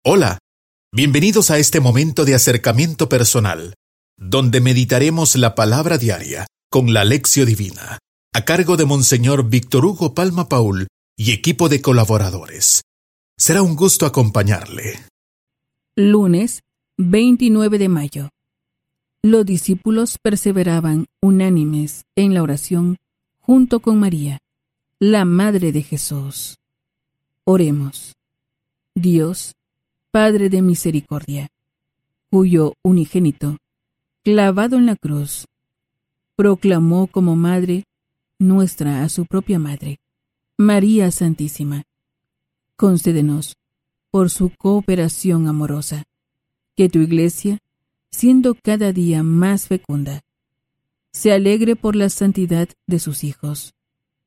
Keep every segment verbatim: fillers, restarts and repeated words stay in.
Hola, bienvenidos a este momento de acercamiento personal, donde meditaremos la palabra diaria con la Lección Divina, a cargo de Monseñor Víctor Hugo Palma Paul y equipo de colaboradores. Será un gusto acompañarle. Lunes veintinueve de mayo. Los discípulos perseveraban unánimes en la oración junto con María, la Madre de Jesús. Oremos. Dios, Padre de misericordia, cuyo unigénito, clavado en la cruz, proclamó como Madre nuestra a su propia Madre, María Santísima. Concédenos, por su cooperación amorosa, que tu Iglesia, siendo cada día más fecunda, se alegre por la santidad de sus hijos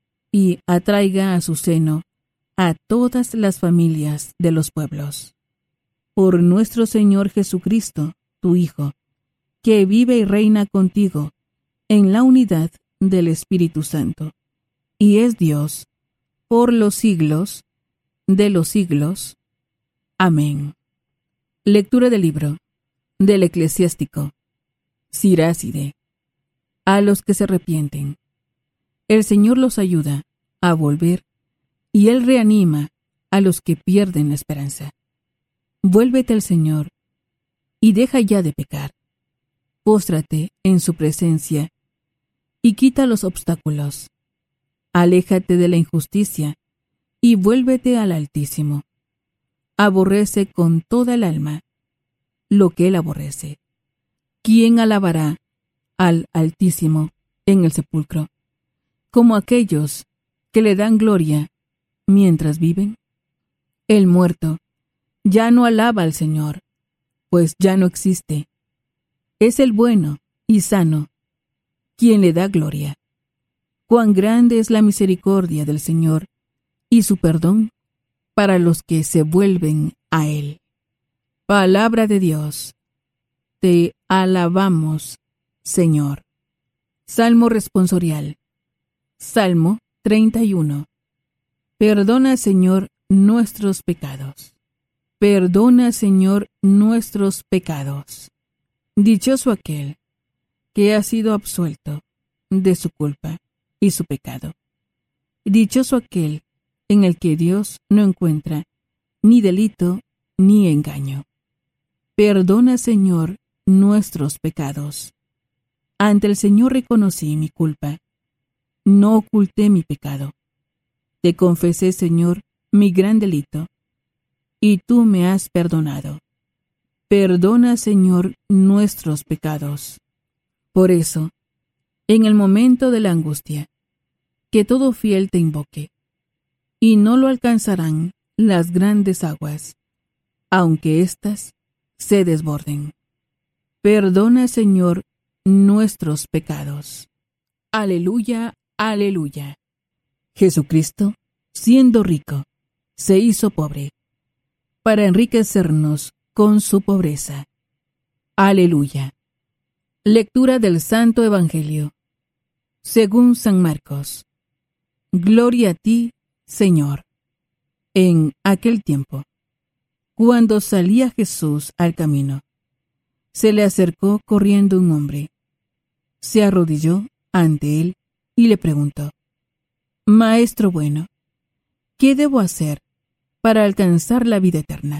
y atraiga a su seno a todas las familias de los pueblos. Por nuestro Señor Jesucristo, tu Hijo, que vive y reina contigo en la unidad del Espíritu Santo, y es Dios por los siglos de los siglos. Amén. Lectura del libro del Eclesiástico. Siráside. A los que se arrepienten, el Señor los ayuda a volver, y Él reanima a los que pierden la esperanza. Vuélvete al Señor y deja ya de pecar. Póstrate en su presencia y quita los obstáculos. Aléjate de la injusticia y vuélvete al Altísimo. Aborrece con toda el alma lo que Él aborrece. ¿Quién alabará al Altísimo en el sepulcro, como aquellos que le dan gloria mientras viven? El muerto ya no alaba al Señor, pues ya no existe. Es el bueno y sano quien le da gloria. Cuán grande es la misericordia del Señor y su perdón para los que se vuelven a Él. Palabra de Dios. Te alabamos, Señor. Salmo responsorial. Salmo treinta y uno. Perdona, Señor, nuestros pecados. Perdona, Señor, nuestros pecados. Dichoso aquel que ha sido absuelto de su culpa y su pecado. Dichoso aquel en el que Dios no encuentra ni delito ni engaño. Perdona, Señor, nuestros pecados. Ante el Señor reconocí mi culpa. No oculté mi pecado. Te confesé, Señor, mi gran delito, y tú me has perdonado. Perdona, Señor, nuestros pecados. Por eso, en el momento de la angustia, que todo fiel te invoque, y no lo alcanzarán las grandes aguas, aunque éstas se desborden. Perdona, Señor, nuestros pecados. Aleluya, aleluya. Jesucristo, siendo rico, se hizo pobre, para enriquecernos con su pobreza. Aleluya. Lectura del Santo Evangelio, según San Marcos. Gloria a ti, Señor. En aquel tiempo, cuando salía Jesús al camino, se le acercó corriendo un hombre. Se arrodilló ante él y le preguntó: Maestro bueno, ¿qué debo hacer para alcanzar la vida eterna?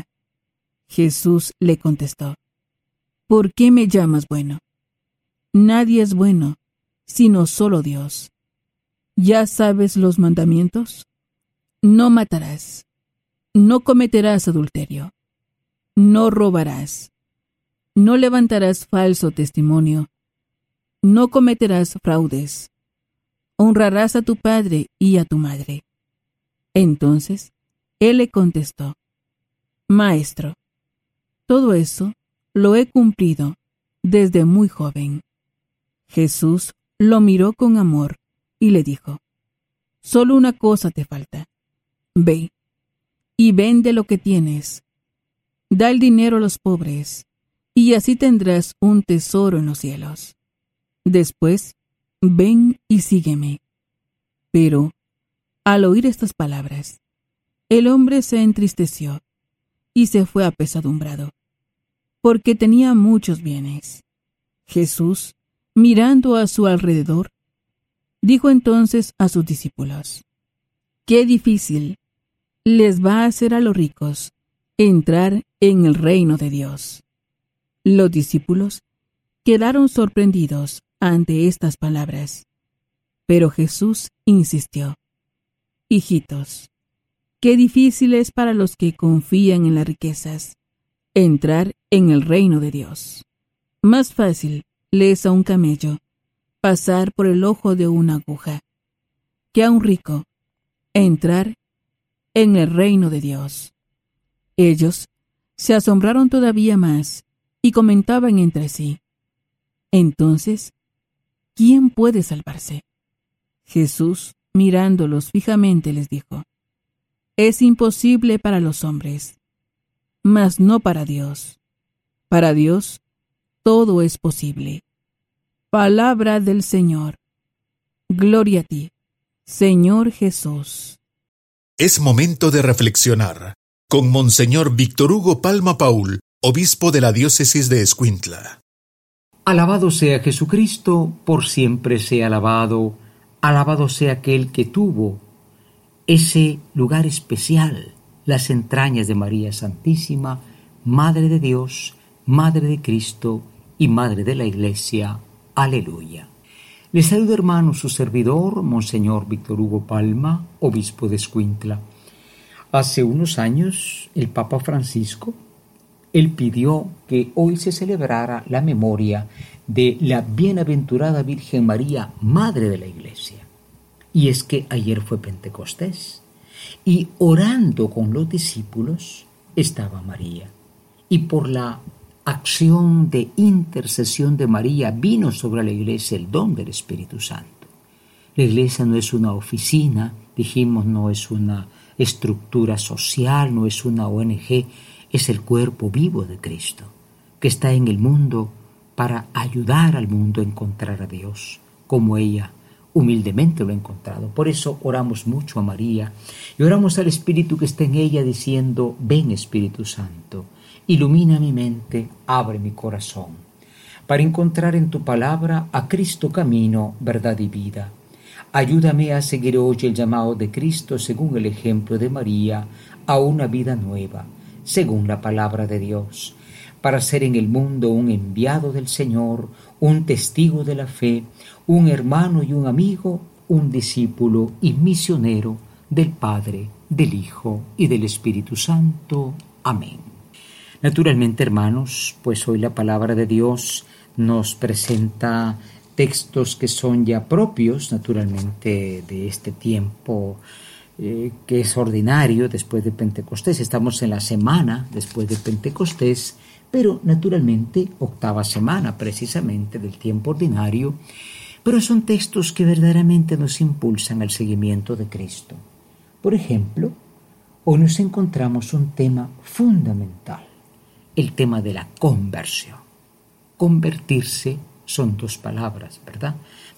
Jesús le contestó: ¿Por qué me llamas bueno? Nadie es bueno, sino solo Dios. ¿Ya sabes los mandamientos? No matarás. No cometerás adulterio. No robarás. No levantarás falso testimonio. No cometerás fraudes. Honrarás a tu padre y a tu madre. Entonces, él le contestó: Maestro, todo eso lo he cumplido desde muy joven. Jesús lo miró con amor y le dijo: Solo una cosa te falta. Ve y vende lo que tienes. Da el dinero a los pobres, y así tendrás un tesoro en los cielos. Después, ven y sígueme. Pero, al oír estas palabras, el hombre se entristeció y se fue apesadumbrado, porque tenía muchos bienes. Jesús, mirando a su alrededor, dijo entonces a sus discípulos: «Qué difícil les va a hacer a los ricos entrar en el reino de Dios». Los discípulos quedaron sorprendidos ante estas palabras, pero Jesús insistió: «Hijitos, qué difícil es para los que confían en las riquezas entrar en el reino de Dios. Más fácil le es a un camello pasar por el ojo de una aguja que a un rico entrar en el reino de Dios». Ellos se asombraron todavía más y comentaban entre sí: «Entonces, ¿quién puede salvarse?». Jesús, mirándolos fijamente, les dijo: «Es imposible para los hombres, mas no para Dios. Para Dios todo es posible». Palabra del Señor. Gloria a ti, Señor Jesús. Es momento de reflexionar con Monseñor Víctor Hugo Palma Paul, obispo de la diócesis de Escuintla. Alabado sea Jesucristo, por siempre sea alabado. Alabado sea aquel que tuvo ese lugar especial, las entrañas de María Santísima, Madre de Dios, Madre de Cristo y Madre de la Iglesia. Aleluya. Les saludo, hermano, su servidor, Monseñor Víctor Hugo Palma, obispo de Escuintla. Hace unos años, el Papa Francisco, él pidió que hoy se celebrara la memoria de la bienaventurada Virgen María, Madre de la Iglesia. Y es que ayer fue Pentecostés, y orando con los discípulos estaba María. Y por la acción de intercesión de María vino sobre la Iglesia el don del Espíritu Santo. La Iglesia no es una oficina, dijimos, no es una estructura social, no es una O N G, es el cuerpo vivo de Cristo, que está en el mundo para ayudar al mundo a encontrar a Dios, como ella humildemente lo ha encontrado. Por eso oramos mucho a María y oramos al Espíritu que está en ella diciendo: ven, Espíritu Santo, ilumina mi mente, abre mi corazón, para encontrar en tu palabra a Cristo camino, verdad y vida. Ayúdame a seguir hoy el llamado de Cristo según el ejemplo de María a una vida nueva, según la palabra de Dios, para ser en el mundo un enviado del Señor, un testigo de la fe, un hermano y un amigo, un discípulo y misionero del Padre, del Hijo y del Espíritu Santo. Amén. Naturalmente, hermanos, pues hoy la palabra de Dios nos presenta textos que son ya propios, naturalmente, de este tiempo eh, que es ordinario después de Pentecostés. Estamos en la semana después de Pentecostés, pero naturalmente octava semana precisamente del tiempo ordinario, pero son textos que verdaderamente nos impulsan al seguimiento de Cristo. Por ejemplo, hoy nos encontramos un tema fundamental, el tema de la conversión. Convertirse son dos palabras, ¿verdad?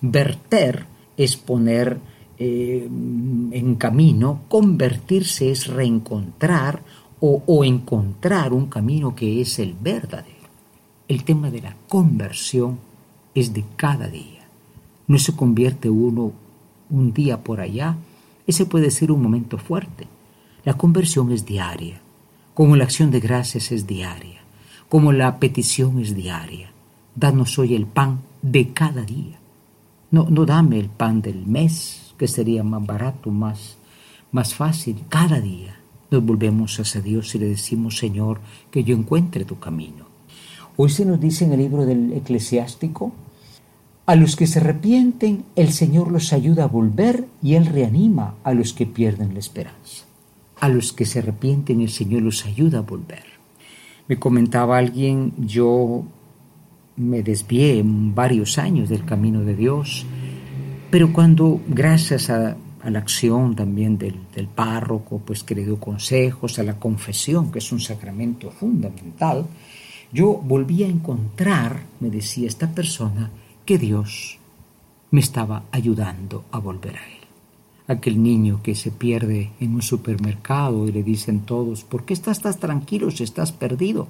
Verter es poner eh, en camino, convertirse es reencontrar o, o encontrar un camino que es el verdadero. El tema de la conversión es de cada día. No se convierte uno un día por allá, ese puede ser un momento fuerte. La conversión es diaria, como la acción de gracias es diaria, como la petición es diaria. Danos hoy el pan de cada día. No, no dame el pan del mes, que sería más barato, más, más fácil. Cada día nos volvemos hacia Dios y le decimos: Señor, que yo encuentre tu camino. Hoy se nos dice en el libro del Eclesiástico: a los que se arrepienten, el Señor los ayuda a volver y Él reanima a los que pierden la esperanza. A los que se arrepienten, el Señor los ayuda a volver. Me comentaba alguien, yo me desvié varios años del camino de Dios, pero cuando, gracias a, a la acción también del, del párroco, pues que le dio consejos, a la confesión, que es un sacramento fundamental, yo volví a encontrar, me decía esta persona, que Dios me estaba ayudando a volver a Él. aquel niño que se pierde en un supermercado y le dicen todos, ¿por qué estás tan tranquilo si estás perdido?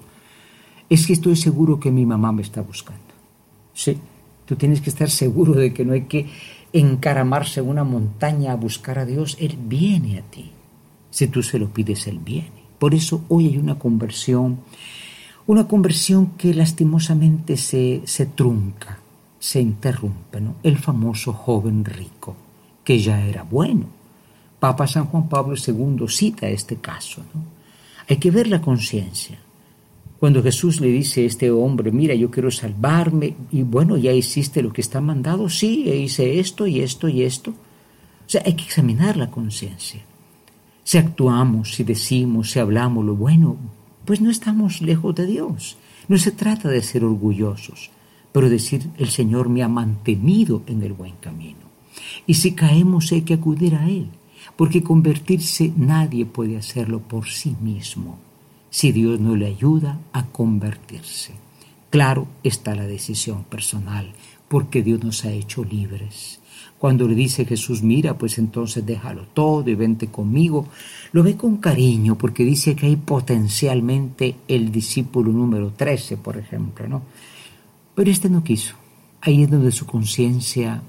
Es que estoy seguro que mi mamá me está buscando. Sí, tú tienes que estar seguro de que no hay que encaramarse en una montaña a buscar a Dios. Él viene a ti. Si tú se lo pides, Él viene. Por eso hoy hay una conversión, una conversión que lastimosamente se, se trunca, se interrumpe, ¿no? El famoso joven rico, que ya era bueno. Papa San Juan Pablo segundo cita este caso, ¿no? Hay que ver la conciencia. Cuando Jesús le dice a este hombre, mira, yo quiero salvarme, y bueno, ya hiciste lo que está mandado, sí, hice esto y esto y esto. O sea, hay que examinar la conciencia. Si actuamos, si decimos, si hablamos lo bueno, pues no estamos lejos de Dios. No se trata de ser orgullosos, pero decir, el Señor me ha mantenido en el buen camino. Y si caemos hay que acudir a Él, porque convertirse nadie puede hacerlo por sí mismo, si Dios no le ayuda a convertirse. Claro está la decisión personal, porque Dios nos ha hecho libres. Cuando le dice Jesús, mira, pues entonces déjalo todo y vente conmigo, lo ve con cariño, porque dice que hay potencialmente el discípulo número trece, por ejemplo, ¿no? Pero este no quiso. Ahí es donde su conciencia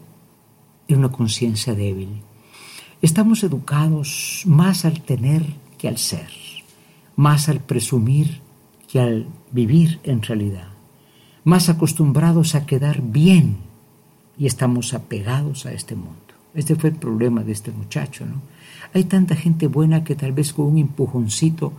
es una conciencia débil. Estamos educados más al tener que al ser, más al presumir que al vivir en realidad, más acostumbrados a quedar bien y estamos apegados a este mundo. Este fue el problema de este muchacho, ¿no? Hay tanta gente buena que tal vez con un empujoncito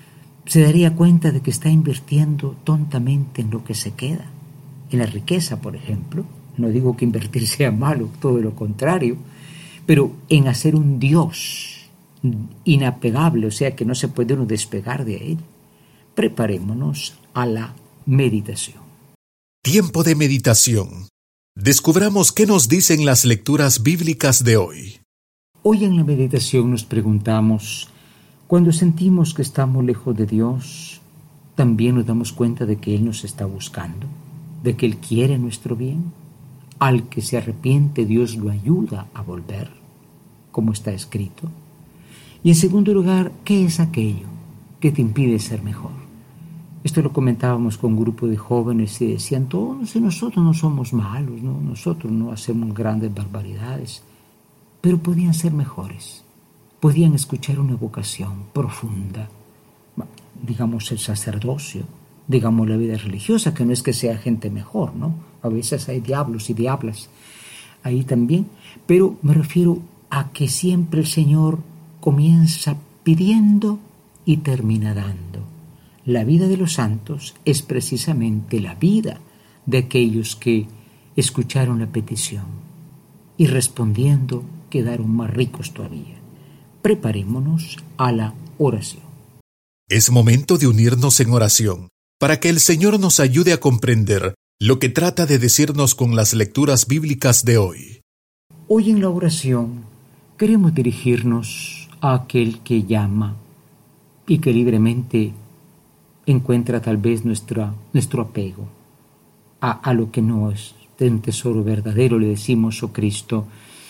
se daría cuenta de que está invirtiendo tontamente en lo que se queda, en la riqueza, por ejemplo. No digo que invertir sea malo, todo lo contrario, pero en hacer un Dios inapegable, o sea que no se puede uno despegar de Él. Preparémonos a la meditación. Tiempo de meditación. Descubramos qué nos dicen las lecturas bíblicas de hoy. Hoy en la meditación nos preguntamos, cuando sentimos que estamos lejos de Dios, ¿también nos damos cuenta de que Él nos está buscando? ¿De que Él quiere nuestro bien? Al que se arrepiente, Dios lo ayuda a volver, como está escrito. Y en segundo lugar, ¿qué es aquello que te impide ser mejor? Esto lo comentábamos con un grupo de jóvenes y decían, todos nosotros no somos malos, ¿no? Nosotros no hacemos grandes barbaridades, pero podían ser mejores, podían escuchar una vocación profunda, digamos el sacerdocio, digamos la vida religiosa, que no es que sea gente mejor, ¿no? A veces hay diablos y diablas ahí también, pero me refiero a que siempre el Señor comienza pidiendo y termina dando. La vida de los santos es precisamente la vida de aquellos que escucharon la petición y respondiendo quedaron más ricos todavía. Preparémonos a la oración. Es momento de unirnos en oración para que el Señor nos ayude a comprender lo que trata de decirnos con las lecturas bíblicas de hoy. Hoy en la oración queremos dirigirnos a aquel que llama y que libremente encuentra tal vez nuestra, nuestro apego a, a lo que no es un tesoro verdadero. Le decimos, oh Cristo,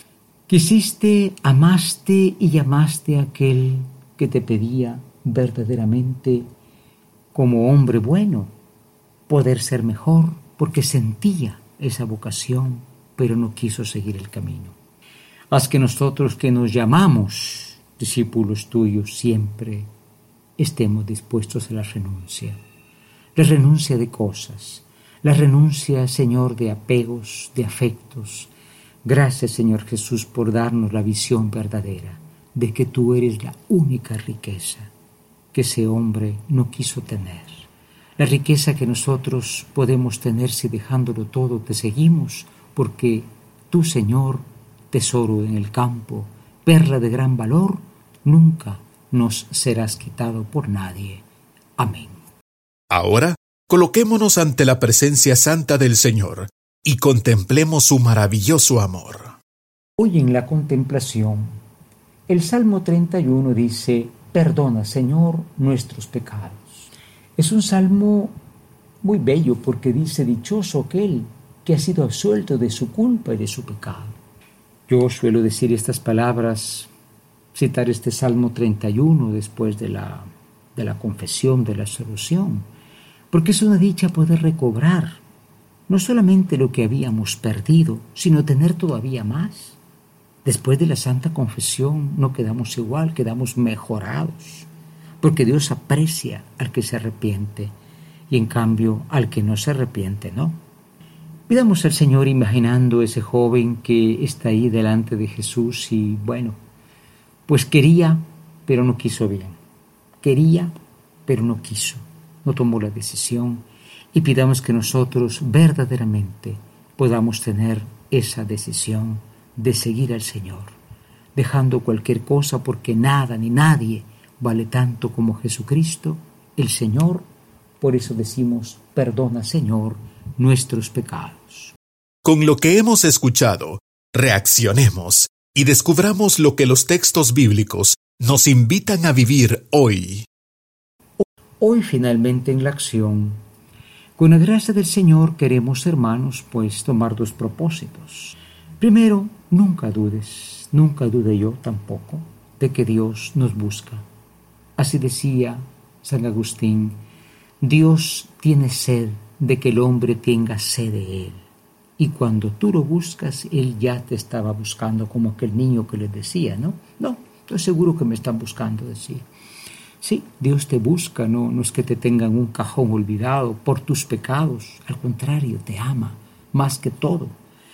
quisiste, amaste y llamaste a aquel que te pedía verdaderamente como hombre bueno poder ser mejor, porque sentía esa vocación, pero no quiso seguir el camino. Haz que nosotros que nos llamamos discípulos tuyos siempre estemos dispuestos a la renuncia, la renuncia de cosas, la renuncia, Señor, de apegos, de afectos. Gracias, Señor Jesús, por darnos la visión verdadera de que tú eres la única riqueza que ese hombre no quiso tener. La riqueza que nosotros podemos tener si dejándolo todo te seguimos, porque tú, Señor, tesoro en el campo, perla de gran valor, nunca nos serás quitado por nadie. Amén. Ahora, coloquémonos ante la presencia santa del Señor y contemplemos su maravilloso amor. Hoy en la contemplación, el Salmo treinta y uno dice, perdona, Señor, nuestros pecados. Es un salmo muy bello porque dice, dichoso aquel que ha sido absuelto de su culpa y de su pecado. Yo suelo decir estas palabras, citar este Salmo treinta y uno después de la, de la confesión, de la absolución, porque es una dicha poder recobrar no solamente lo que habíamos perdido, sino tener todavía más. Después de la Santa Confesión no quedamos igual, quedamos mejorados, porque Dios aprecia al que se arrepiente y en cambio al que no se arrepiente no. Pidamos al Señor imaginando ese joven que está ahí delante de Jesús y bueno, pues quería, pero no quiso bien. Quería, pero no quiso, no tomó la decisión. Y pidamos que nosotros verdaderamente podamos tener esa decisión de seguir al Señor, dejando cualquier cosa porque nada ni nadie vale tanto como Jesucristo, el Señor. Por eso decimos, perdona, Señor, nuestros pecados. Con lo que hemos escuchado, reaccionemos y descubramos lo que los textos bíblicos nos invitan a vivir hoy. Hoy finalmente en la acción, con la gracia del Señor queremos, hermanos, pues tomar dos propósitos. Primero, nunca dudes, nunca dude yo tampoco, de que Dios nos busca. Así decía San Agustín, Dios tiene sed de que el hombre tenga sed de Él. Y cuando tú lo buscas, Él ya te estaba buscando, como aquel niño que le decía, ¿no? No, estoy seguro que me están buscando, decía. Sí, Dios te busca, no, no es que te tenga en un cajón olvidado por tus pecados, al contrario, te ama más que todo.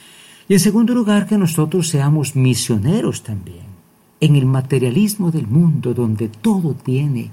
Y en segundo lugar, que nosotros seamos misioneros también, en el materialismo del mundo donde todo tiene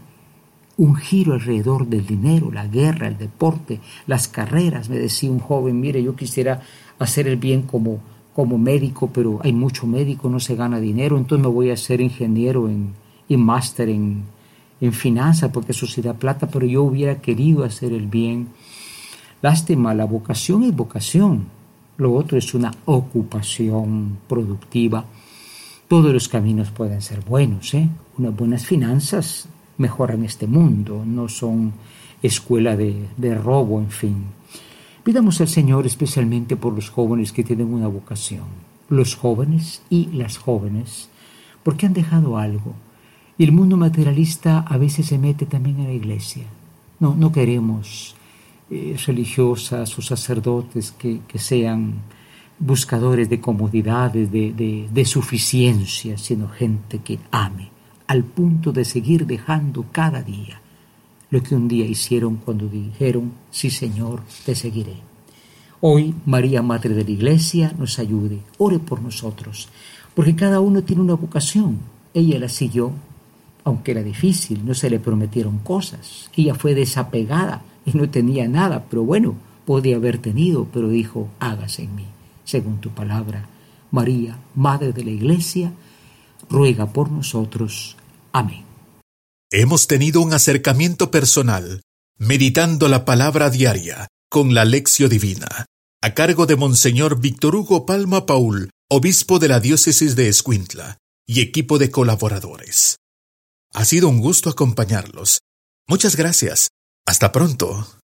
un giro alrededor del dinero, la guerra, el deporte, las carreras. Me decía un joven, mire, yo quisiera hacer el bien como, como médico, pero hay mucho médico, no se gana dinero, entonces me voy a hacer ingeniero en, y máster en, en finanzas, porque eso sí da plata, pero yo hubiera querido hacer el bien. Lástima, la vocación es vocación, lo otro es una ocupación productiva. Todos los caminos pueden ser buenos, ¿eh? Unas buenas finanzas mejoran este mundo, no son escuela de, de robo, en fin. Pidamos al Señor especialmente por los jóvenes que tienen una vocación, los jóvenes y las jóvenes, porque han dejado algo. Y el mundo materialista a veces se mete también en la iglesia. No, no queremos eh, religiosas o sacerdotes que, que sean buscadores de comodidades, de, de, de suficiencia, sino gente que ame, al punto de seguir dejando cada día lo que un día hicieron cuando dijeron, sí Señor, te seguiré. Hoy María, Madre de la Iglesia, nos ayude, ore por nosotros, porque cada uno tiene una vocación. Ella la siguió, aunque era difícil, no se le prometieron cosas. Ella fue desapegada y no tenía nada, pero bueno, podía haber tenido, pero dijo, hágase en mí, según tu palabra. María, Madre de la Iglesia, ruega por nosotros. Amén. Hemos tenido un acercamiento personal, meditando la palabra diaria con la Lección Divina, a cargo de Monseñor Víctor Hugo Palma Paul, obispo de la diócesis de Escuintla, y equipo de colaboradores. Ha sido un gusto acompañarlos. Muchas gracias. Hasta pronto.